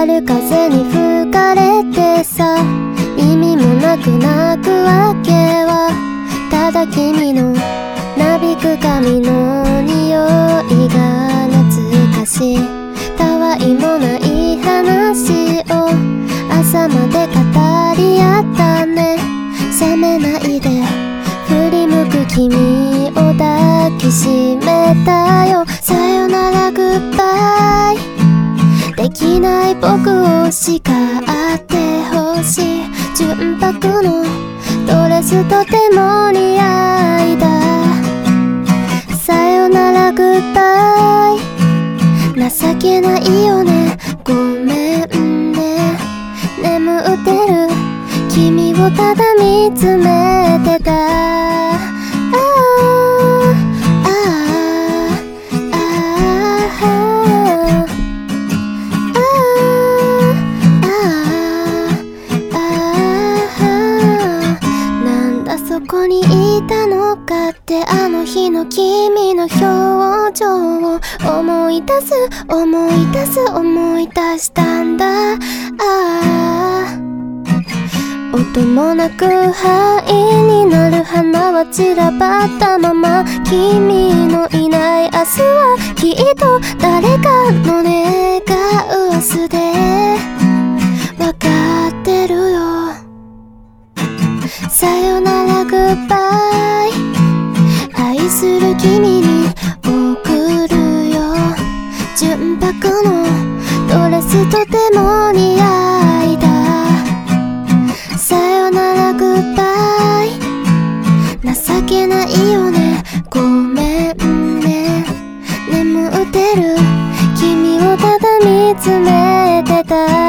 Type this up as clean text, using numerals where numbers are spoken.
春風に吹かれてさ、意味もなく泣くわけは、ただ君のなびく髪の匂いが懐かしい。たわいもない話を朝まで語り合ったね。冷めないで振り向く君を抱きしめたよ。さよならグッバイ、できない僕を叱ってほしい。純白のドレスとても似合いだ。さよならグッバイ、情けないよね、ごめんね。眠ってる君をただ見つめてた。なんだそこにいたのかって、あの日の君の表情を思い出す思い出す思い出したんだ。音もなく灰になる花は散らばったまま、君のいない明日はきっと誰かの願う明日でわかってるよ。さよならグッバイ、愛する君に送るよ。純白のドレスとても似合いだ。さよならグッバイ、情けないよね、ごめんね。眠ってる君をただ見つめてた。